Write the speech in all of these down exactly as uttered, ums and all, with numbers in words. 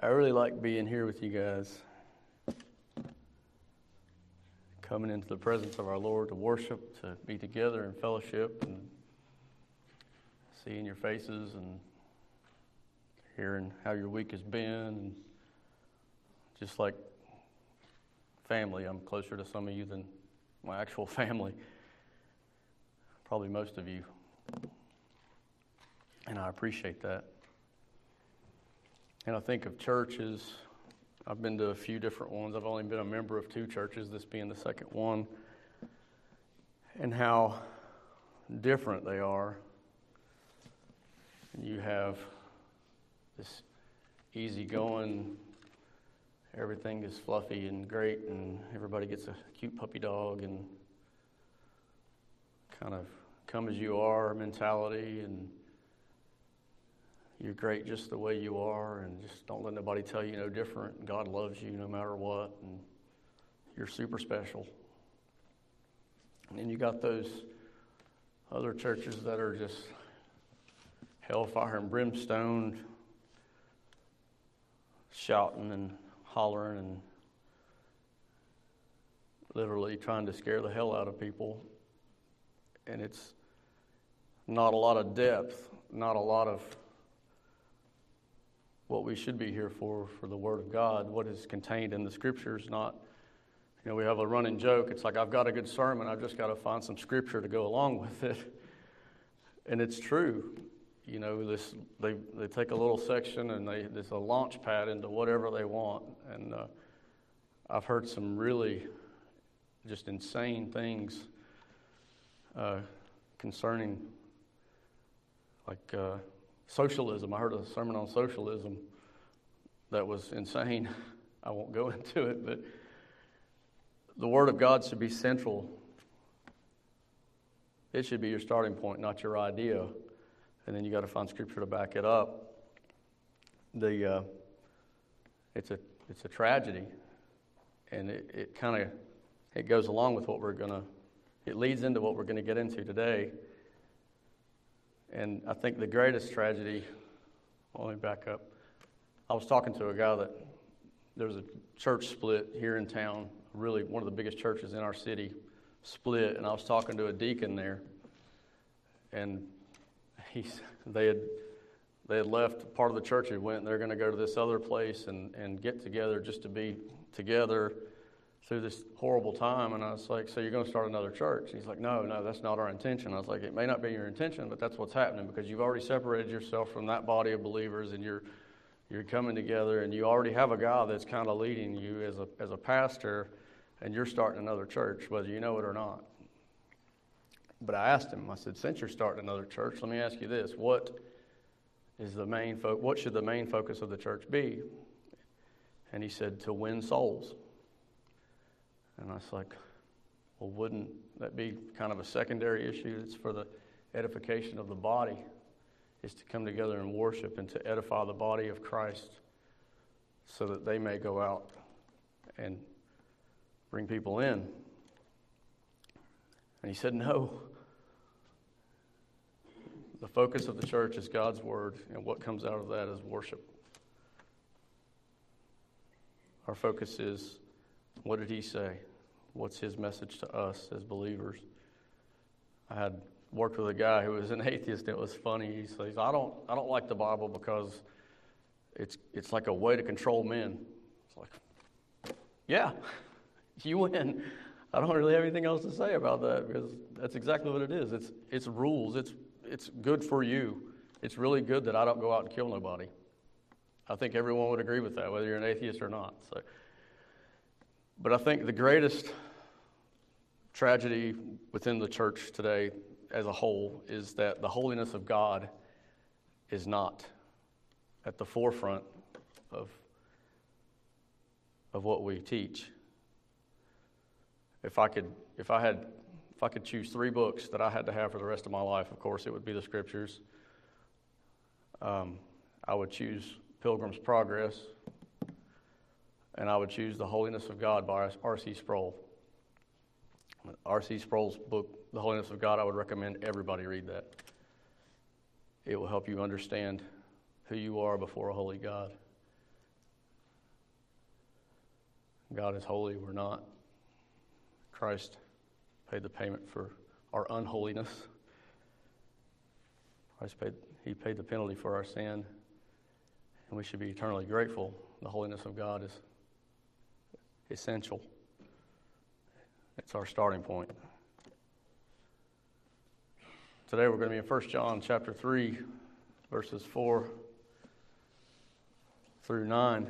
I really like being here with you guys, coming into the presence of our Lord to worship, to be together in fellowship, and seeing your faces and hearing how your week has been. And just like family, I'm closer to some of you than my actual family, probably most of you, and I appreciate that. And I think of churches, I've been to a few different ones. I've only been a member of two churches, this being the second one, and how different they are. You have this easygoing, everything is fluffy and great, and everybody gets a cute puppy dog and kind of come as you are mentality, and you're great just the way you are, and just don't let nobody tell you no different. God loves you no matter what, and you're super special. And then you got those other churches that are just hellfire and brimstone, shouting and hollering and literally trying to scare the hell out of people. And it's not a lot of depth, not a lot of what we should be here for, for the Word of God, what is contained in the Scriptures. Not, you know, we have a running joke. It's like, I've got a good sermon, I've just got to find some Scripture to go along with it. And it's true. You know, this they they take a little section and they there's a launch pad into whatever they want. And uh, I've heard some really just insane things uh, concerning, like, uh, socialism. I heard a sermon on socialism that was insane. I won't go into it, but the Word of God should be central. It should be your starting point, not your idea. And then you got to find Scripture to back it up. The uh, it's a it's a tragedy, and it, it kind of it goes along with what we're gonna. It leads into what we're going to get into today. And I think the greatest tragedy, well, let me back up. I was talking to a guy that there was a church split here in town, really one of the biggest churches in our city split, and I was talking to a deacon there, and he's they had they had left part of the church and went, and they're going to go to this other place and, and get together just to be together through this horrible time. And I was like, so you're going to start another church? And he's like, no, no, that's not our intention. I was like, it may not be your intention, but that's what's happening, because you've already separated yourself from that body of believers, and you're you're coming together, and you already have a guy that's kind of leading you as a as a pastor, and you're starting another church, whether you know it or not. But I asked him, I said, since you're starting another church, let me ask you this: what is the main fo- what should the main focus of the church be? And he said, to win souls. And I was like, well, wouldn't that be kind of a secondary issue? It's for the edification of the body, is to come together and worship and to edify the body of Christ so that they may go out and bring people in. And he said, no. The focus of the church is God's Word, and what comes out of that is worship. Our focus is, what did he say? What's his message to us as believers? I had worked with a guy who was an atheist. It was funny. He says, I don't I don't like the Bible because it's it's like a way to control men. It's like, yeah, you win. I don't really have anything else to say about that, because that's exactly what it is. It's it's rules. It's it's good for you. It's really good that I don't go out and kill nobody. I think everyone would agree with that, whether you're an atheist or not. So, but I think the greatest tragedy within the church today as a whole is that the holiness of God is not at the forefront of, of what we teach. If I could, if I had, if I could choose three books that I had to have for the rest of my life, of course, it would be the Scriptures. Um, I would choose Pilgrim's Progress, and I would choose The Holiness of God by R C Sproul. R C Sproul's book, The Holiness of God, I would recommend everybody read that. It will help you understand who you are before a holy God. God is holy, we're not. Christ paid the payment for our unholiness. Christ paid, he paid the penalty for our sin, and we should be eternally grateful. The holiness of God is essential. It's our starting point. Today we're going to be in First John chapter three, verses four through nine.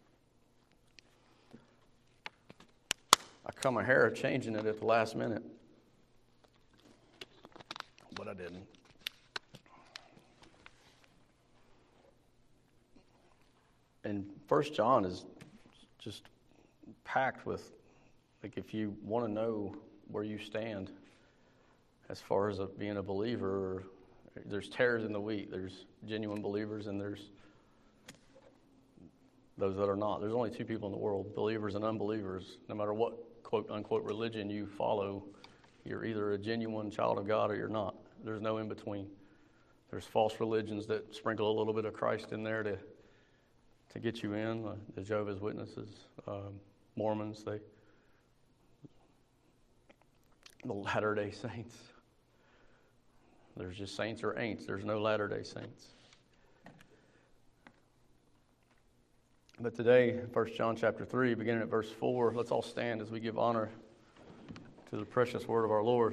I cut my hair changing it at the last minute, but I didn't. And First John is just packed with, like, if you want to know where you stand as far as a, being a believer, there's tares in the wheat. There's genuine believers and there's those that are not. There's only two people in the world, believers and unbelievers. No matter what quote unquote religion you follow, you're either a genuine child of God or you're not. There's no in between. There's false religions that sprinkle a little bit of Christ in there to to get you in. Uh, the Jehovah's Witnesses, um, Mormons, they, the Latter-day Saints. There's just saints or ain'ts. There's no Latter-day Saints. But today, First John chapter three, beginning at verse four, let's all stand as we give honor to the precious word of our Lord.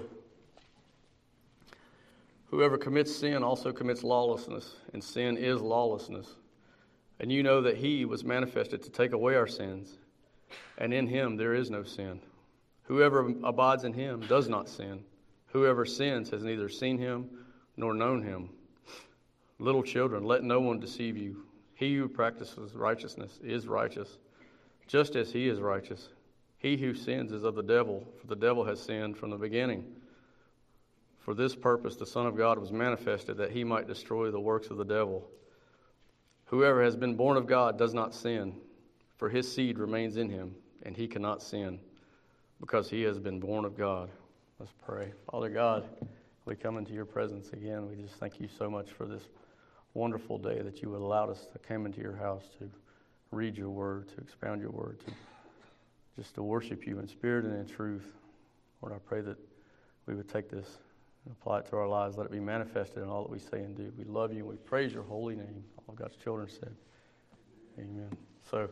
Whoever commits sin also commits lawlessness, and sin is lawlessness. And you know that he was manifested to take away our sins, and in him there is no sin. Whoever abides in him does not sin. Whoever sins has neither seen him nor known him. Little children, let no one deceive you. He who practices righteousness is righteous, just as he is righteous. He who sins is of the devil, for the devil has sinned from the beginning. For this purpose the Son of God was manifested, that he might destroy the works of the devil. Whoever has been born of God does not sin, for his seed remains in him, and he cannot sin, because he has been born of God. Let's pray. Father God, we come into your presence again. We just thank you so much for this wonderful day that you allowed us to come into your house to read your word, to expound your word, to just to worship you in spirit and in truth. Lord, I pray that we would take this and apply it to our lives. Let it be manifested in all that we say and do. We love you and we praise your holy name. All of God's children said, amen. So,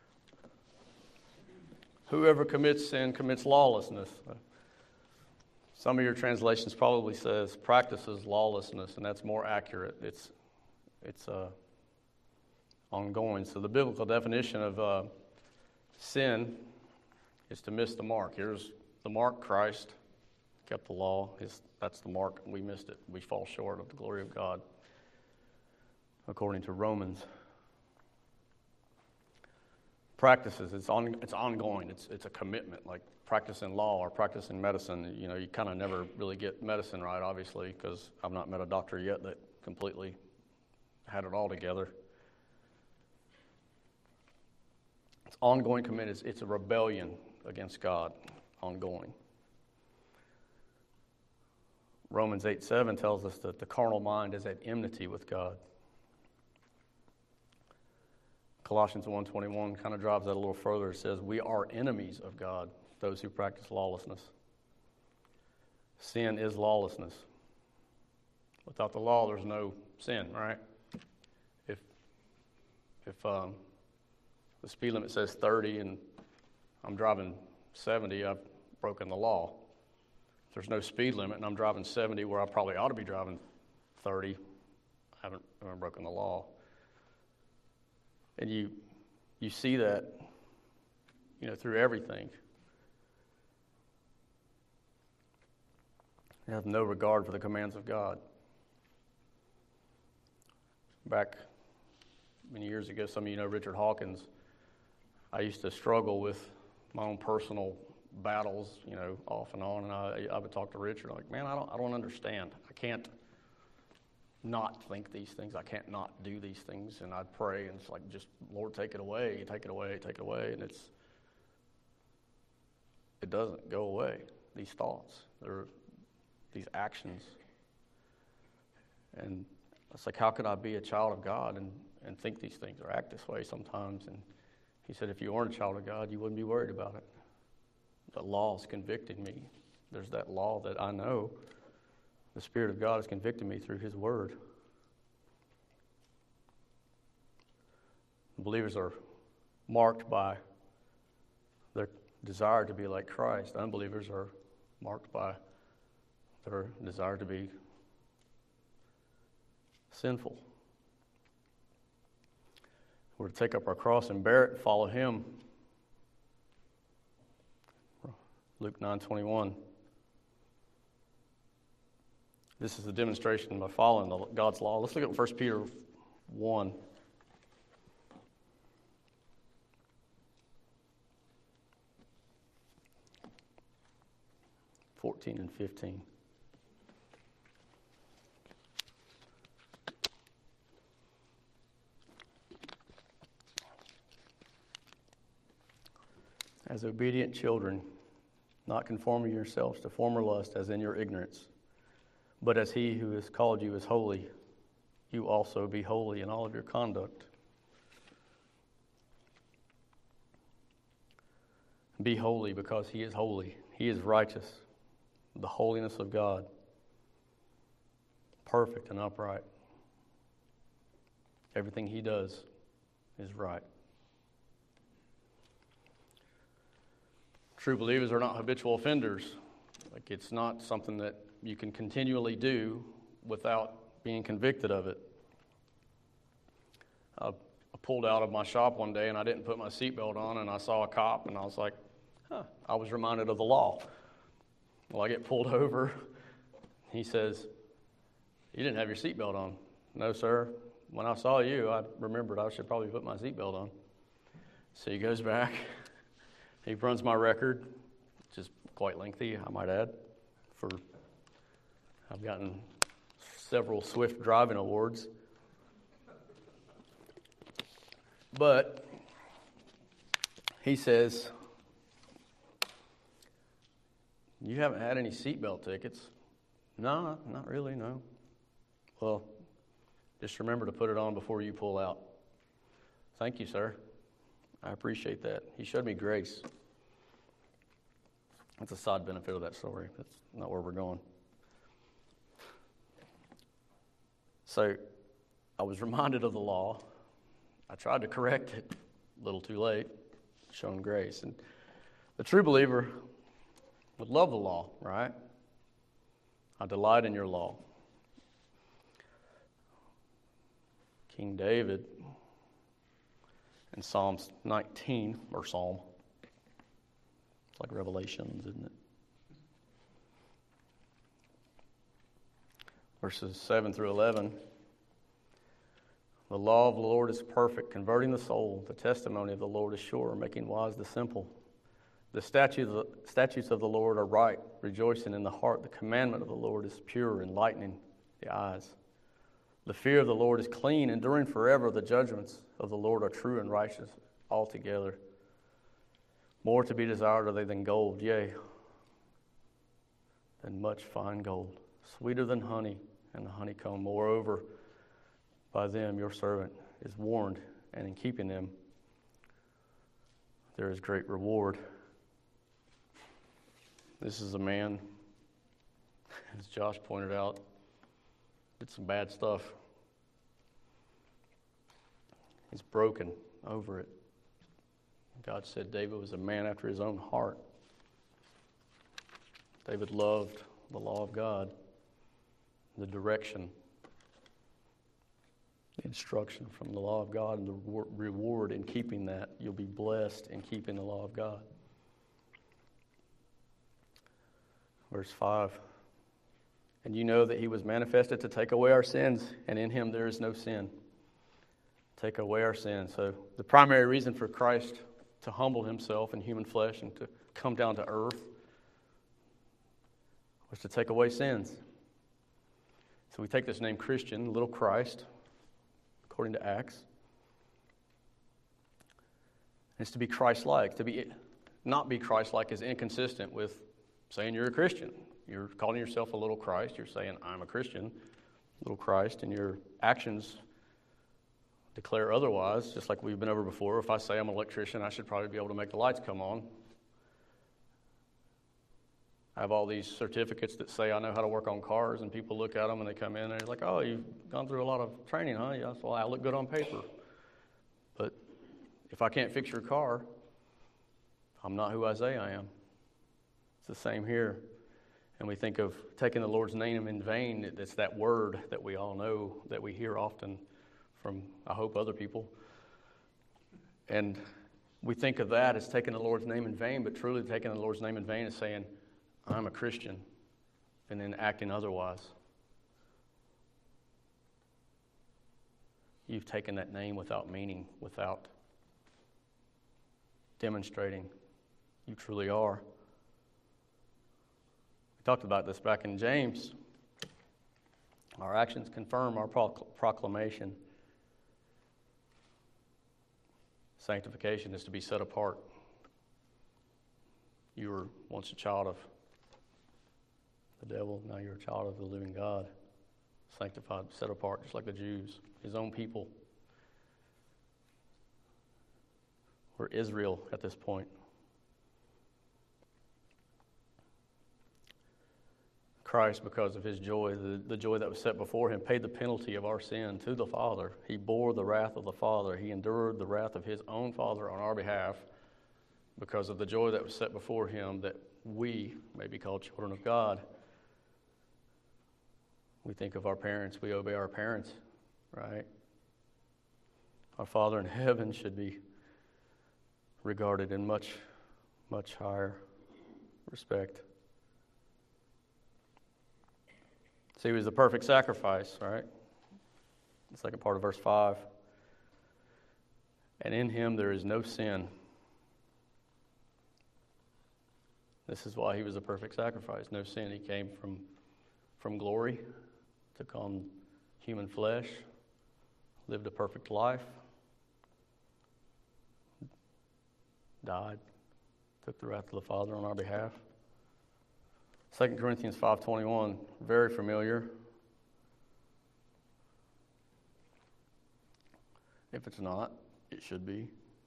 whoever commits sin commits lawlessness. Some of your translations probably says practices lawlessness, and that's more accurate. It's it's uh, ongoing. So the biblical definition of uh, sin is to miss the mark. Here's the mark: Christ kept the law. His, that's the mark. We missed it. We fall short of the glory of God, according to Romans. Practices, it's on, it's ongoing. It's it's a commitment, like practicing law or practicing medicine. You know, you kind of never really get medicine right, obviously, because I've not met a doctor yet that completely had it all together. It's ongoing commitment. It's, it's a rebellion against God, ongoing. Romans eight seven tells us that the carnal mind is at enmity with God. Colossians one twenty-one kind of drives that a little further. It says, we are enemies of God, those who practice lawlessness. Sin is lawlessness. Without the law, there's no sin, right? If if um, the speed limit says thirty and I'm driving seventy, I've broken the law. If there's no speed limit and I'm driving seventy where I probably ought to be driving thirty, I haven't, I haven't broken the law. And you you see that, you know, through everything. You have no regard for the commands of God. Back many years ago, some of you know Richard Hawkins. I used to struggle with my own personal battles, you know, off and on, and I, I would talk to Richard, like, man, I don't, I don't understand. I can't not think these things. I can't not do these things. And I'd pray, and it's like, just, Lord, take it away, take it away, take it away. And it's, it doesn't go away, these thoughts, they're, these actions. And it's like, how could I be a child of God and, and think these things or act this way sometimes? And He said, if you weren't a child of God, you wouldn't be worried about it. The law's convicting me. There's that law that I know. The Spirit of God has convicted me through His Word. Believers are marked by their desire to be like Christ. Unbelievers are marked by their desire to be sinful. We're to take up our cross and bear it and follow Him. Luke nine twenty-one. This is a demonstration by following the, God's law. Let's look at First Peter one. fourteen and fifteen. As obedient children, not conforming yourselves to former lust as in your ignorance, but as He who has called you is holy, you also be holy in all of your conduct. Be holy because He is holy. He is righteous. The holiness of God. Perfect and upright. Everything He does is right. True believers are not habitual offenders. Like, it's not something that you can continually do without being convicted of it. I, I pulled out of my shop one day and I didn't put my seatbelt on, and I saw a cop and I was like, huh, I was reminded of the law. Well, I get pulled over. He says, you didn't have your seatbelt on. No, sir. When I saw you, I remembered I should probably put my seatbelt on. So he goes back. He runs my record, which is quite lengthy, I might add. For I've gotten several Swift driving awards. But he says, you haven't had any seatbelt tickets? No, not really, no. Well, just remember to put it on before you pull out. Thank you, sir. I appreciate that. He showed me grace. That's a side benefit of that story. That's not where we're going. So I was reminded of the law. I tried to correct it. A little too late. Shown grace. And the true believer would love the law, right? I delight in your law. King David in Psalms nineteen, or Psalm. It's like Revelations, isn't it? Verses seven through eleven. The law of the Lord is perfect, converting the soul. The testimony of the Lord is sure, making wise the simple. The statutes of the, statutes of the Lord are right, rejoicing in the heart. The commandment of the Lord is pure, enlightening the eyes. The fear of the Lord is clean, enduring forever. The judgments of the Lord are true and righteous altogether. More to be desired are they than gold, yea, than much fine gold. Sweeter than honey and the honeycomb. Moreover, by them your servant is warned, and in keeping them there is great reward. This is a man, as Josh pointed out, did some bad stuff. He's broken over it. God said David was a man after his own heart. David loved the law of God, the direction, the instruction from the law of God, and the reward in keeping that. You'll be blessed in keeping the law of God. Verse five. And you know that he was manifested to take away our sins, and in him there is no sin. Take away our sins. So the primary reason for Christ to humble himself in human flesh and to come down to earth was to take away sins. So we take this name Christian, little Christ, according to Acts. And it's to be Christ-like. To be not be Christ-like is inconsistent with saying you're a Christian. You're calling yourself a little Christ. You're saying, I'm a Christian, little Christ, and your actions declare otherwise, just like we've been over before. If I say I'm an electrician, I should probably be able to make the lights come on. I have all these certificates that say I know how to work on cars, and people look at them and they come in and they're like, oh, you've gone through a lot of training, huh? Yeah, that's why I look good on paper. But if I can't fix your car, I'm not who I say I am. It's the same here. And we think of taking the Lord's name in vain. It's that word that we all know, that we hear often from, I hope, other people. And we think of that as taking the Lord's name in vain, but truly taking the Lord's name in vain is saying, I'm a Christian, and then acting otherwise. You've taken that name without meaning, without demonstrating you truly are. We talked about this back in James. Our actions confirm our proclamation. Sanctification is to be set apart. You were once a child of the devil, now you're a child of the living God. Sanctified, set apart, just like the Jews, his own people. We're Israel at this point. Christ, because of his joy, the, the joy that was set before him, paid the penalty of our sin to the Father. He bore the wrath of the Father. He endured the wrath of his own Father on our behalf because of the joy that was set before him, that we may be called children of God. We think of our parents, we obey our parents, right? Our Father in heaven should be regarded in much, much higher respect. See, he was the perfect sacrifice, right? The second part of verse five. And in him there is no sin. This is why he was a perfect sacrifice. No sin. He came from, from glory, took on human flesh, lived a perfect life, died, took the wrath of the Father on our behalf. Second Corinthians five twenty-one, very familiar. If it's not, it should be.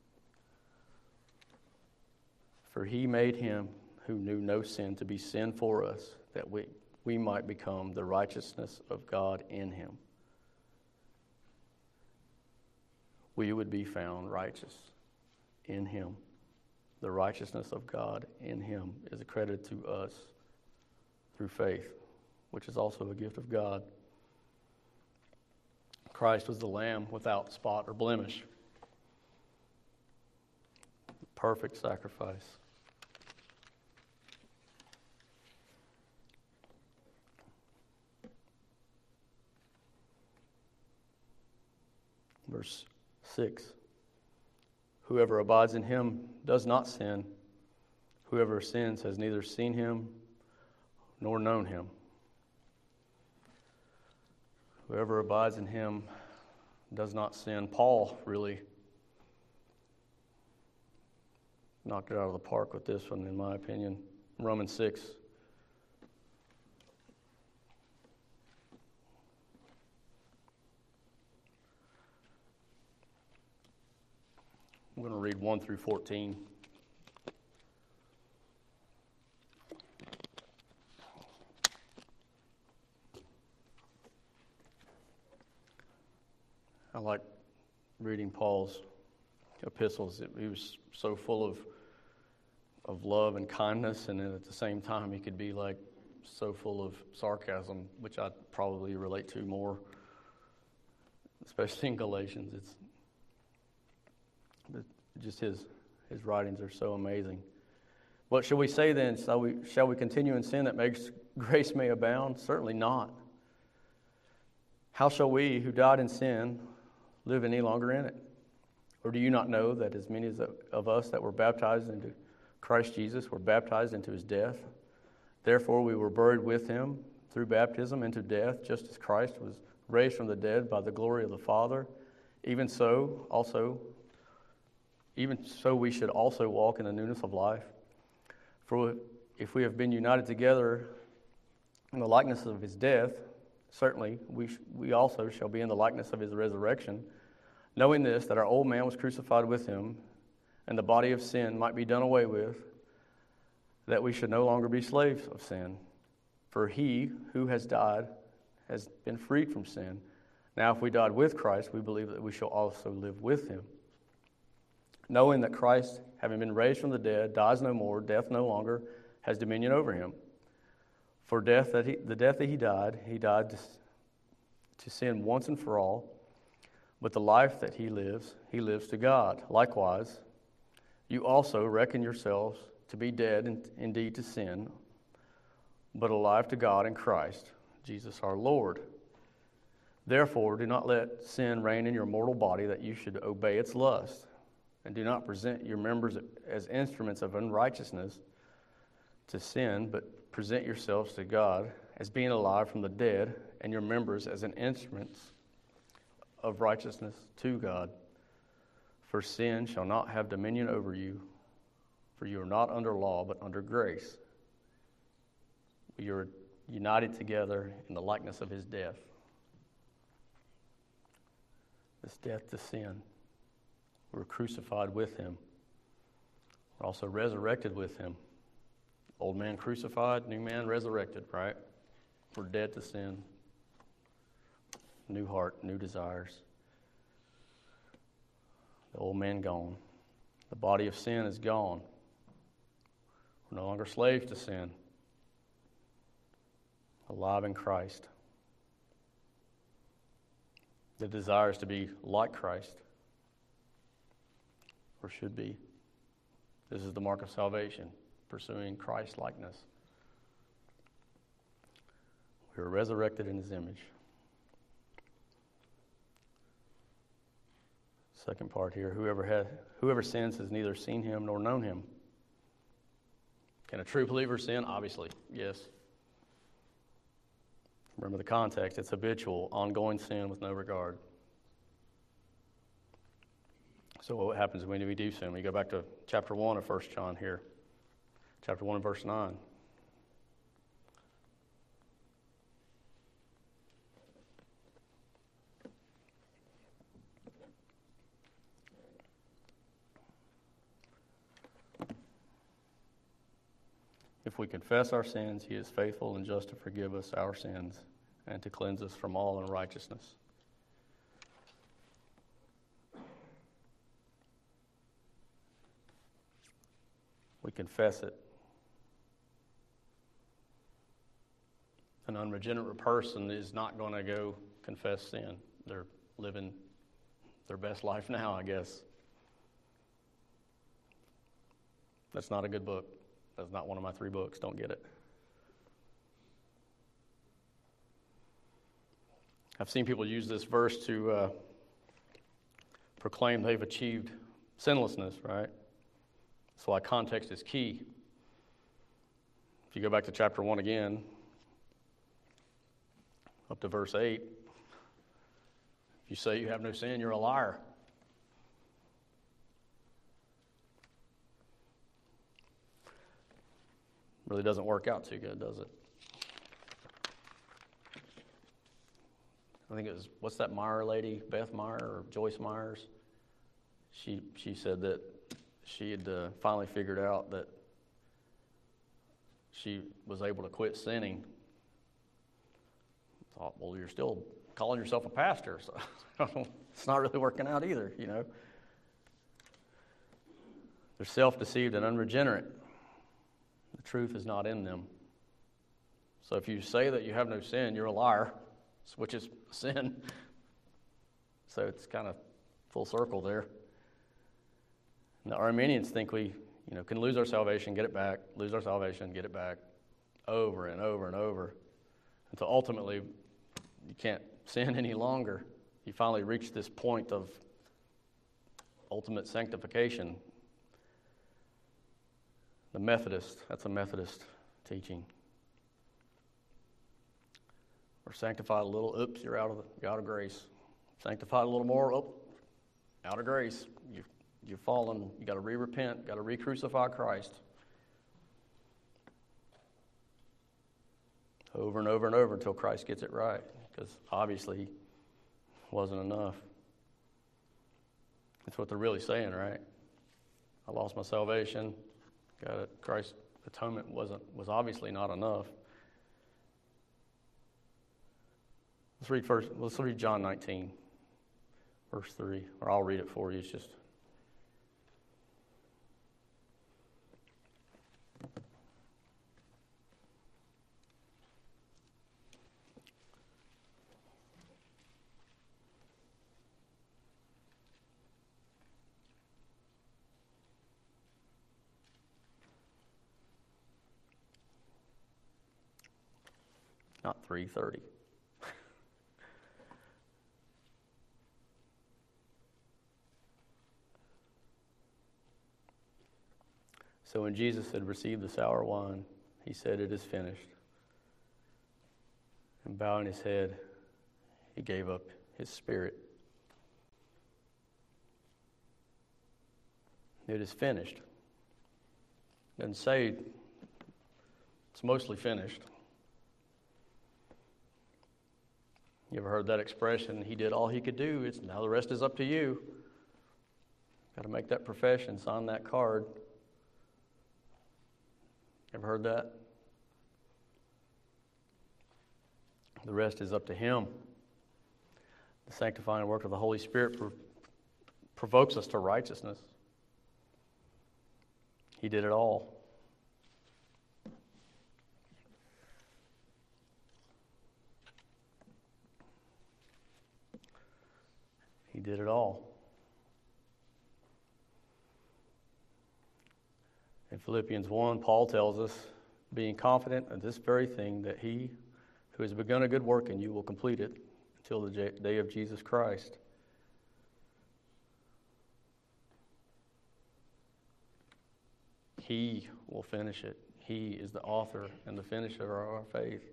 For he made him who knew no sin to be sin for us, that we, we might become the righteousness of God in him. We would be found righteous in him. The righteousness of God in him is accredited to us through faith, which is also a gift of God. Christ was the Lamb without spot or blemish. Perfect sacrifice. Verse six. Whoever abides in him does not sin. Whoever sins has neither seen him nor known him. Whoever abides in him does not sin. Paul really knocked it out of the park with this one, in my opinion. Romans six. I'm going to read one through fourteen. I like reading Paul's epistles. He was so full of of love and kindness, and then at the same time he could be like so full of sarcasm, which I probably relate to more, especially in Galatians. It's just his his writings are so amazing. What shall we say then? Shall we shall we continue in sin that makes grace may abound? Certainly not. How shall we who died in sin live any longer in it? Or do you not know that as many as of us that were baptized into Christ Jesus were baptized into his death? Therefore we were buried with him through baptism into death, just as Christ was raised from the dead by the glory of the Father. Even so, also, even so we should also walk in the newness of life. For if we have been united together in the likeness of his death, certainly we we also shall be in the likeness of his resurrection, Knowing this, that our old man was crucified with him, and the body of sin might be done away with, that we should no longer be slaves of sin. For he who has died has been freed from sin. Now if we died with Christ, we believe that we shall also live with him. Knowing that Christ, having been raised from the dead, dies no more, death no longer has dominion over him. For death that he, the death that he died, he died to, to sin once and for all. But the life that he lives, he lives to God. Likewise, you also reckon yourselves to be dead in, indeed to sin, but alive to God in Christ, Jesus our Lord. Therefore, do not let sin reign in your mortal body, that you should obey its lust. And do not present your members as instruments of unrighteousness to sin, but present yourselves to God as being alive from the dead, and your members as an instruments of righteousness to God. For sin shall not have dominion over you, for you are not under law, but under grace. You are united together in the likeness of his death. This death to sin. We were crucified with him. We're also resurrected with him. Old man crucified, new man resurrected, right? We're dead to sin. New heart, new desires. The old man gone. The body of sin is gone. We're no longer slaves to sin. Alive in Christ. The desire is to be like Christ, or should be. This is the mark of salvation, pursuing Christ likeness. We were resurrected in his image. Second part here, whoever had, whoever sins has neither seen him nor known him. Can a true believer sin? Obviously, yes. Remember the context. It's habitual, ongoing sin with no regard. So what happens when we do sin? We go back to chapter one of First John here. Chapter one and verse nine. If we confess our sins, he is faithful and just to forgive us our sins and to cleanse us from all unrighteousness. We confess it. An unregenerate person is not going to go confess sin. They're living their best life now, I guess. That's not a good book. That's not one of my three books. Don't get it. I've seen people use this verse to uh, proclaim they've achieved sinlessness, right? That's why context is key. If you go back to chapter one again, up to verse eight, if you say you have no sin, you're a liar. Really doesn't work out too good, does it? I think it was, what's that Meyer lady, Beth Meyer or Joyce Myers? She she said that she had uh, finally figured out that she was able to quit sinning. Thought, well, you're still calling yourself a pastor, so it's not really working out either, you know. They're self-deceived and unregenerate. The truth is not in them. So if you say that you have no sin, you're a liar, which is sin. So it's kind of full circle there. And the Arminians think we, you know, can lose our salvation, get it back, lose our salvation, get it back, over and over and over, until ultimately you can't sin any longer. You finally reach this point of ultimate sanctification. The Methodist, that's a Methodist teaching. Or sanctified a little, oops, you're out of the, you're out of grace. Sanctified a little more, oh, out of grace. You've, you've fallen, you got to re-repent, got to re-crucify Christ. Over and over and over until Christ gets it right, because obviously it wasn't enough. That's what they're really saying, right? I lost my salvation. Got it. Christ's atonement wasn't was obviously not enough. Let's read first. Let's read John nineteen, verse three, or I'll read it for you. It's just. Not three thirty. So when Jesus had received the sour wine, he said, "It is finished." And bowing his head, he gave up his spirit. It is finished. Doesn't say it's mostly finished. You ever heard that expression? He did all he could do. It's now the rest is up to you. Got to make that profession, sign that card. Ever heard that? The rest is up to him. The sanctifying work of the Holy Spirit pro- provokes us to righteousness. He did it all. He did it all. In Philippians one, Paul tells us, being confident of this very thing, that he who has begun a good work in you will complete it until the day of Jesus Christ. He will finish it. He is the author and the finisher of our faith.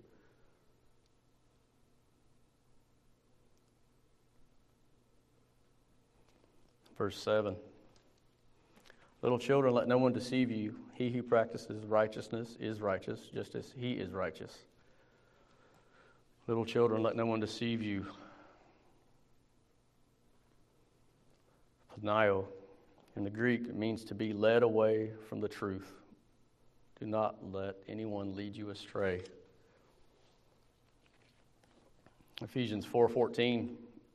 Verse seven. Little children, let no one deceive you. He who practices righteousness is righteous, just as he is righteous. Little children, let no one deceive you. Panaio, in the Greek, it means to be led away from the truth. Do not let anyone lead you astray. Ephesians four fourteen.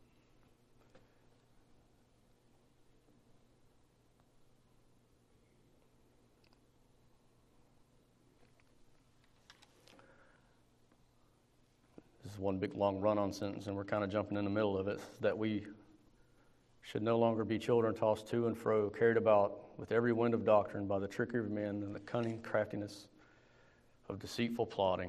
This is one big long run-on sentence, and we're kind of jumping in the middle of it, that we should no longer be children tossed to and fro, carried about with every wind of doctrine by the trickery of men and the cunning craftiness of deceitful plotting.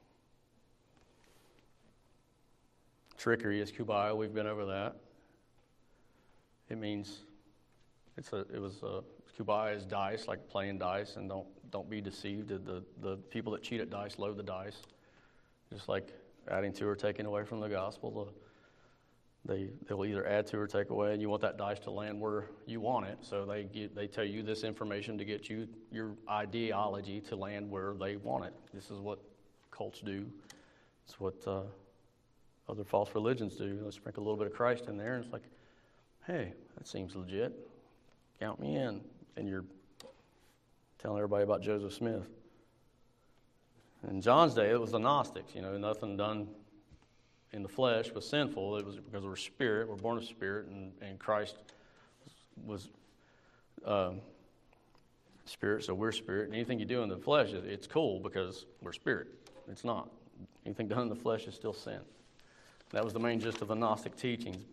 Trickery is kubai. We've been over that. It means it's a. It was a kubai is dice, like playing dice, and don't don't be deceived. The the people that cheat at dice load the dice, just like adding to or taking away from the gospel. The, They they'll either add to or take away, and you want that dice to land where you want it. So they get they tell you this information to get you your ideology to land where they want it. This is what cults do. It's what uh, other false religions do. They sprinkle a little bit of Christ in there, and it's like, hey, that seems legit. Count me in. And you're telling everybody about Joseph Smith. In John's day, it was the Gnostics. You know, nothing done in the flesh was sinful. It was because we're spirit, we're born of spirit, and, and Christ was um, spirit, so we're spirit. And anything you do in the flesh, it's cool because we're spirit. It's not. Anything done in the flesh is still sin. That was the main gist of the Gnostic teachings.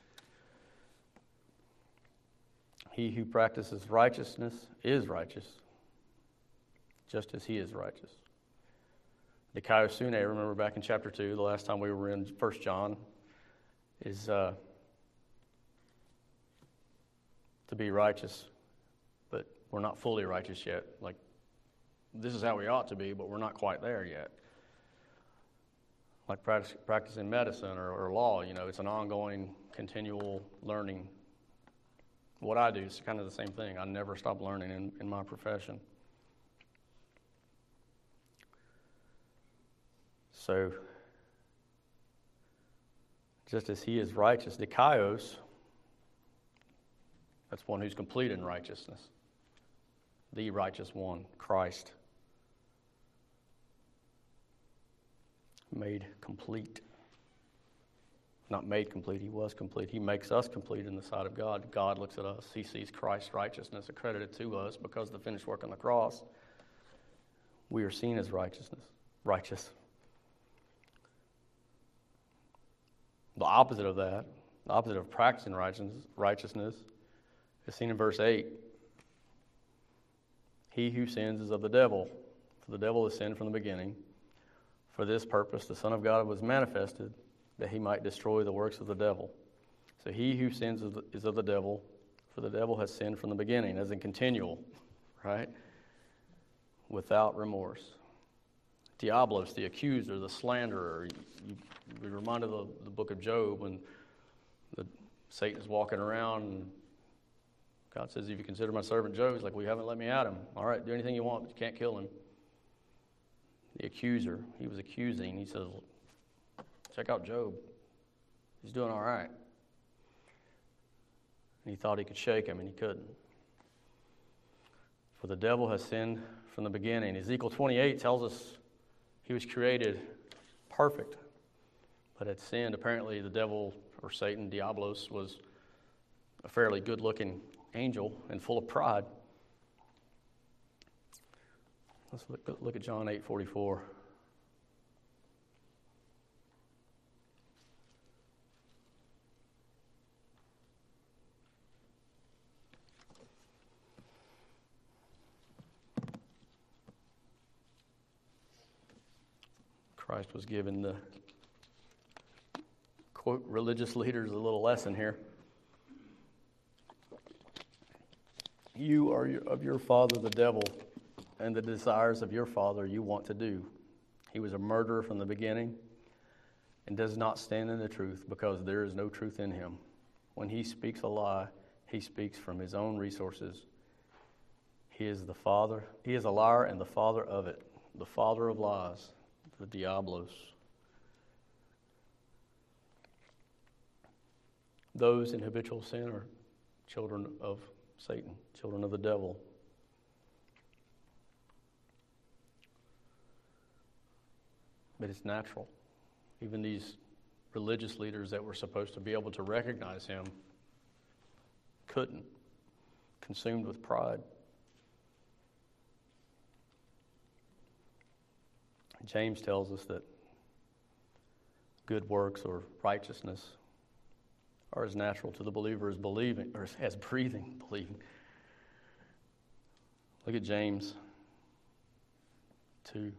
He who practices righteousness is righteous, just as he is righteous. Dikaiosune, remember back in chapter two, the last time we were in First John, is uh, to be righteous, but we're not fully righteous yet. Like, this is how we ought to be, but we're not quite there yet. Like practice, practicing medicine or, or law, you know, it's an ongoing, continual learning. What I do is kind of the same thing. I never stop learning in, in my profession. So, just as he is righteous, dikaios, That's one who's complete in righteousness. The righteous one, Christ. Made complete. Not made complete, he was complete. He makes us complete in the sight of God. God looks at us. He sees Christ's righteousness accredited to us because of the finished work on the cross. We are seen as righteousness, righteous. The opposite of that, the opposite of practicing righteousness, righteousness is seen in verse eight. He who sins is of the devil, for the devil has sinned from the beginning. For this purpose the Son of God was manifested, that he might destroy the works of the devil. So he who sins is of the devil, for the devil has sinned from the beginning, as in continual, right? Without remorse. Diablos, the accuser, the slanderer. You, you be reminded of the, the book of Job when the, Satan is walking around and God says, if you consider my servant Job, he's like, well, you haven't let me at him. All right, do anything you want, but you can't kill him. The accuser, he was accusing. He says, check out Job. He's doing all right. And he thought he could shake him, and he couldn't. For the devil has sinned from the beginning. Ezekiel twenty-eight tells us he was created perfect, but had sinned. Apparently, the devil, or Satan, Diablos, was a fairly good-looking angel and full of pride. Let's look, look at John eight forty-four. Christ was giving the, quote, religious leaders a little lesson here. You are of your father the devil, and the desires of your father you want to do. He was a murderer from the beginning and does not stand in the truth because there is no truth in him. When he speaks a lie, he speaks from his own resources. He is the father. He is a liar and the father of it, the father of lies, the Diablos. Those in habitual sin are children of Satan, children of the devil. But it's natural. Even these religious leaders that were supposed to be able to recognize him couldn't, consumed with pride. James tells us that good works or righteousness are as natural to the believer as believing, or as breathing, believing. Look at James two.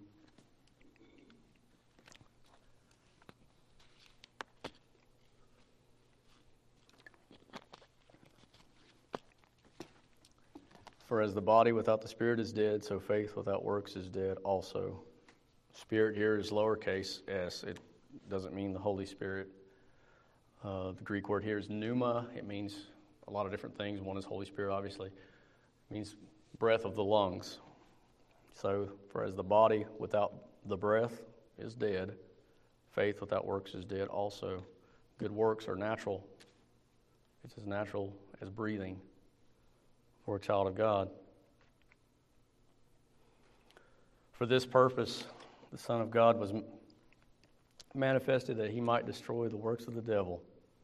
For as the body without the spirit is dead, so faith without works is dead also. Spirit here is lowercase s. It doesn't mean the Holy Spirit. Uh, the Greek word here is pneuma. It means a lot of different things. One is Holy Spirit, obviously. It means breath of the lungs. So, for as the body without the breath is dead, faith without works is dead also. Good works are natural. It's as natural as breathing for a child of God. For this purpose, the Son of God was manifested that he might destroy the works of the devil.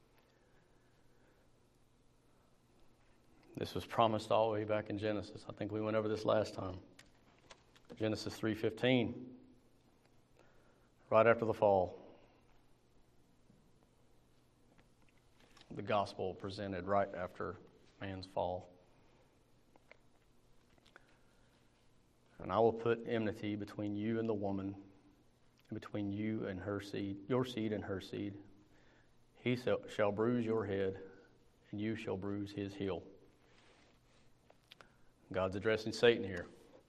This was promised all the way back in Genesis. I think we went over this last time. Genesis three fifteen, right after the fall. The gospel presented right after man's fall. And I will put enmity between you and the woman, and between you and her seed, your seed and her seed. He shall bruise your head, and you shall bruise his heel. God's addressing Satan here.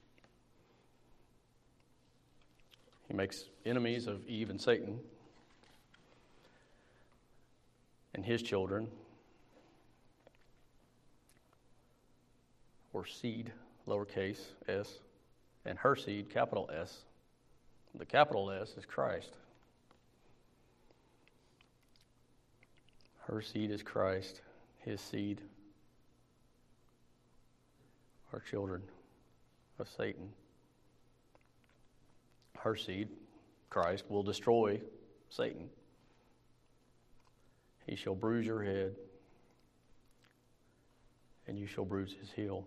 He makes enemies of Eve and Satan and his children, or seed, lowercase s, and her seed, capital S. The capital S is Christ. Her seed is Christ, his seed are children of Satan. Her seed, Christ, will destroy Satan. He shall bruise your head, and you shall bruise his heel.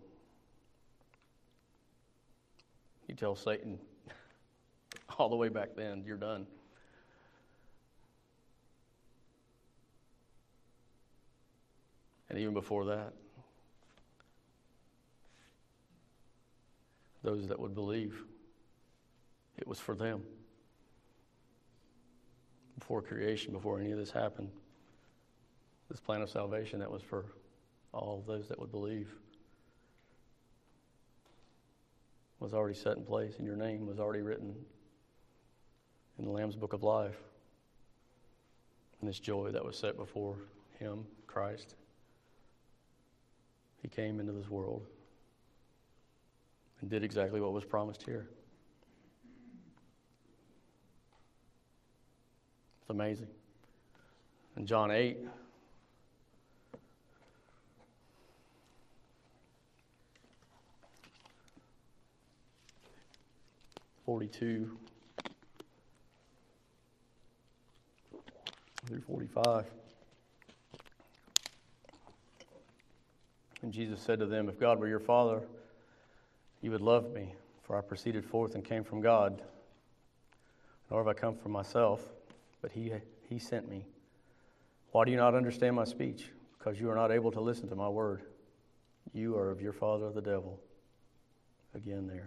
You tell Satan all the way back then, you're done. And even before that, those that would believe, it was for them. Before creation, before any of this happened, this plan of salvation, that was for all those that would believe, was already set in place, and your name was already written in the Lamb's Book of Life. And this joy that was set before him, Christ, he came into this world and did exactly what was promised here. It's amazing. In John eight, forty-two through forty-five. And Jesus said to them, "If God were your Father, you would love me, for I proceeded forth and came from God. Nor have I come from myself, but he, he sent me. Why do you not understand my speech? Because you are not able to listen to my word. You are of your father the devil." Again there.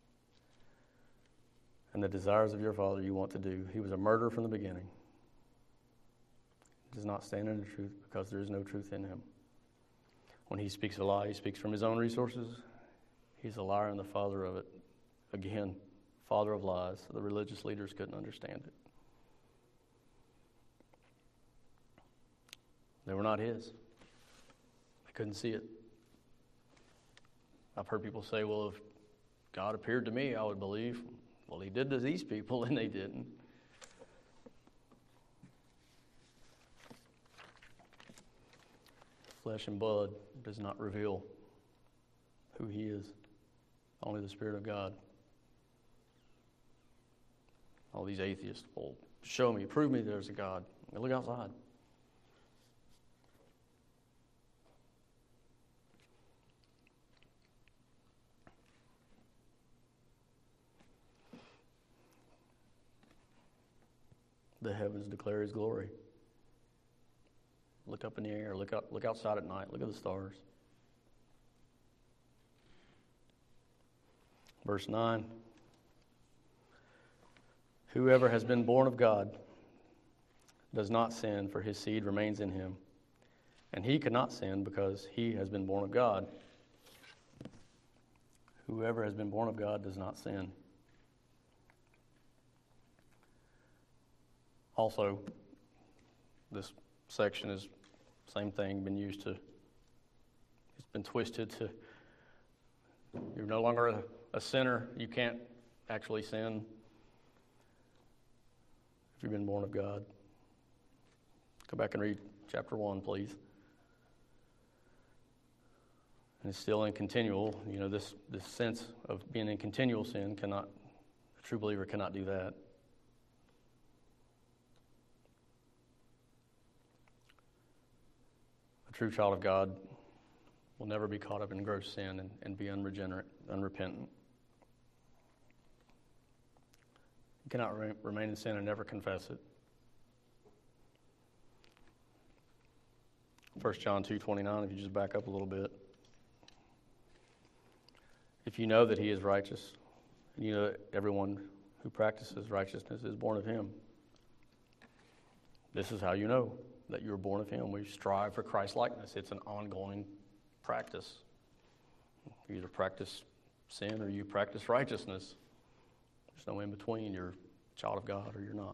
"And the desires of your father you want to do. He was a murderer from the beginning. He does not stand in the truth, because there is no truth in him. When he speaks a lie, he speaks from his own resources. He's a liar and the father of it." Again, father of lies. The religious leaders couldn't understand it. They were not his. They couldn't see it. I've heard people say, well, if God appeared to me, I would believe. Well, he did to these people, and they didn't. Flesh and blood does not reveal who he is. Only the Spirit of God. All these atheists, well, show me, prove me there's a God. Now look outside. The heavens declare his glory. Look up in the air. Look up. Look outside at night. Look at the stars. Verse nine. "Whoever has been born of God does not sin, for his seed remains in him. And he cannot sin because he has been born of God." Whoever has been born of God does not sin. Also, this section is same thing, been used to, it's been twisted to, you're no longer a, a sinner. You can't actually sin if you've been born of God. Go back and read chapter one, please. And it's still in continual, you know, this, this sense of being in continual sin cannot, a true believer cannot do that. A true child of God will never be caught up in gross sin and, and be unregenerate, unrepentant. You cannot re- remain in sin and never confess it. First John two twenty-nine, if you just back up a little bit. "If you know that he is righteous, and you know that everyone who practices righteousness is born of him. This is how you know that you were born of him." We strive for Christ-likeness. It's an ongoing practice. You either practice sin or you practice righteousness. There's no in between. You're a child of God or you're not.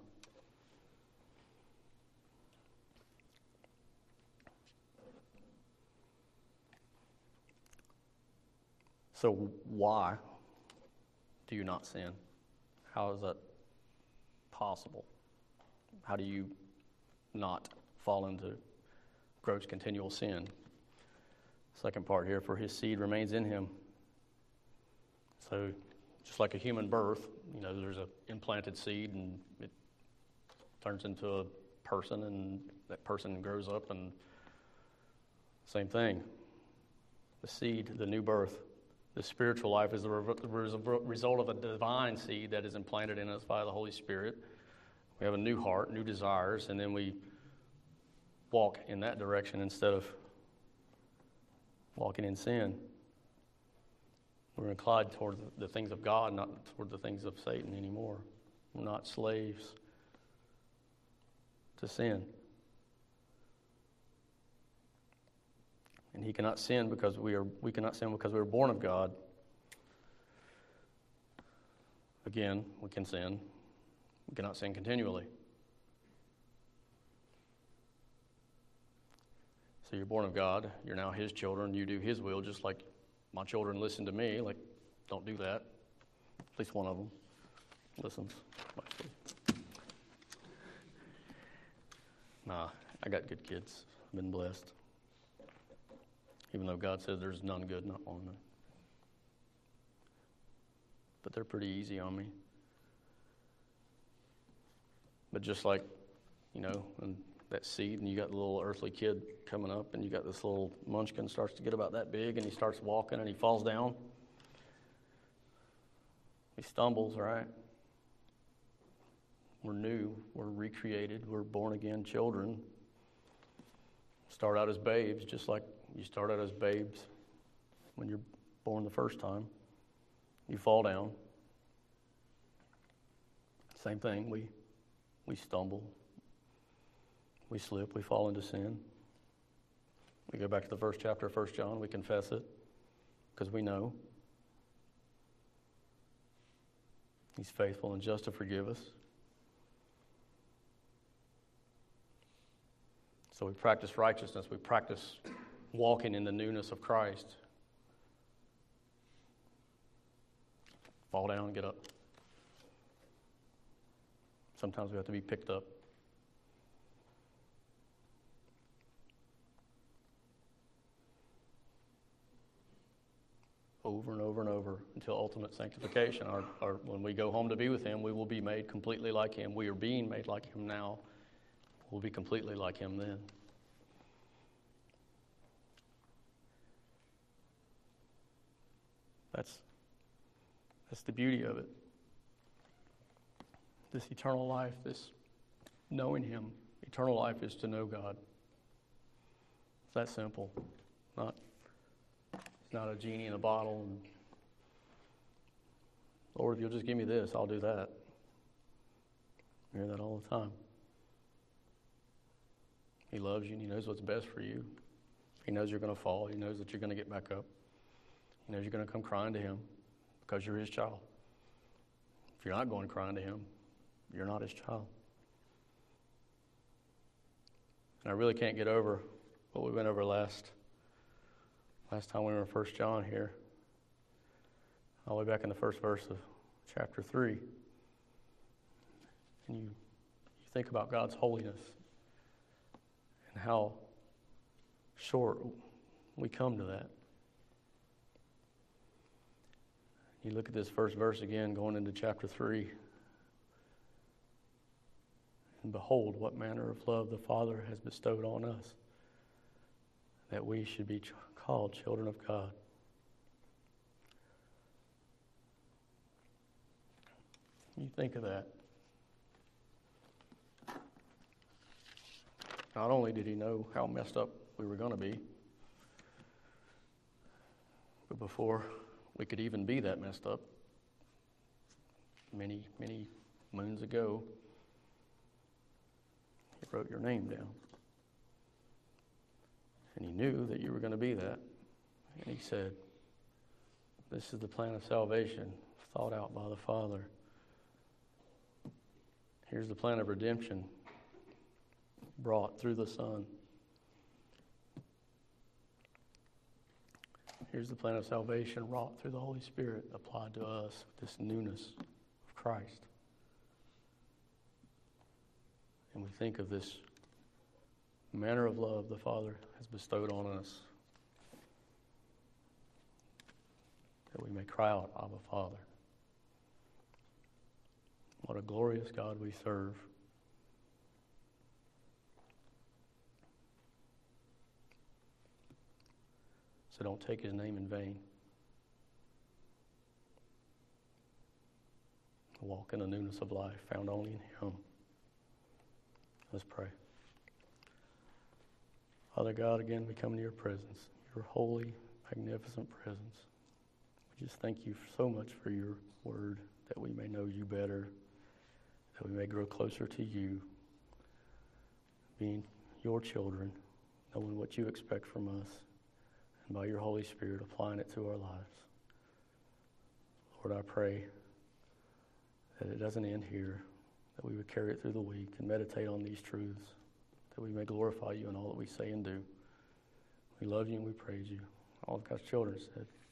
So why do you not sin? How is that possible? How do you not fall into gross continual sin? Second part here, "For his seed remains in him, So just like a human birth, you know, there's a implanted seed and it turns into a person, and that person grows up, and same thing. The seed, the new birth. The spiritual life is the result of a divine seed that is implanted in us by the Holy Spirit. We have a new heart, new desires, and then we walk in that direction instead of walking in sin. We're inclined toward the things of God, not toward the things of Satan anymore. We're not slaves to sin. And he cannot sin because we are we cannot sin because we were born of God. Again, we can sin. We cannot sin continually. So you're born of God. You're now his children. You do his will, just like my children listen to me. Like, don't do that. At least one of them listens. Nah, I got good kids. I've been blessed. Even though God says there's none good, not one. But they're pretty easy on me. But just like, you know, and that seed, and you got the little earthly kid coming up, and you got this little munchkin starts to get about that big, and he starts walking, and he falls down. He stumbles, right? We're new. We're recreated. We're born-again children. Start out as babes, just like you start out as babes when you're born the first time. You fall down. Same thing. We we stumble. We slip. We fall into sin. We go back to the first chapter of First John. We confess it because we know he's faithful and just to forgive us. So we practice righteousness. We practice walking in the newness of Christ. Fall down and get up. Sometimes we have to be picked up. Over and over and over until ultimate sanctification. Our, our, when we go home to be with him, we will be made completely like him. We are being made like him now. We'll be completely like him then. That's, that's the beauty of it. This eternal life, this knowing him. Eternal life is to know God. It's that simple. Not, it's not a genie in a bottle. And, Lord, if you'll just give me this, I'll do that. I hear that all the time. He loves you and he knows what's best for you. He knows you're going to fall. He knows that you're going to get back up. He knows you're going to come crying to him because you're his child. If you're not going crying to him, you're not his child. And I really can't get over what we went over last last time we were in First John here. All the way back in the first verse of chapter three. And you, you think about God's holiness and how short we come to that. You look at this first verse again, going into chapter three. And behold, what manner of love the Father has bestowed on us, that we should be ch- called children of God. You think of that. Not only did he know how messed up we were going to be, but before we could even be that messed up, many, many moons ago, he wrote your name down. And he knew that you were going to be that. And he said, this is the plan of salvation thought out by the Father. Here's the plan of redemption brought through the Son. Here's the plan of salvation wrought through the Holy Spirit applied to us, this newness of Christ. And we think of this manner of love the Father has bestowed on us. that we may cry out, Abba, Father. What a glorious God we serve. So don't take his name in vain. Walk in the newness of life found only in him. Let's pray. Father God, again, we come to your presence, your holy, magnificent presence. We just thank you so much for your word, that we may know you better, that we may grow closer to you, being your children, knowing what you expect from us, and by your Holy Spirit applying it to our lives. Lord, I pray that it doesn't end here, that we would carry it through the week and meditate on these truths, that we may glorify you in all that we say and do. We love you and we praise you. All of God's children said,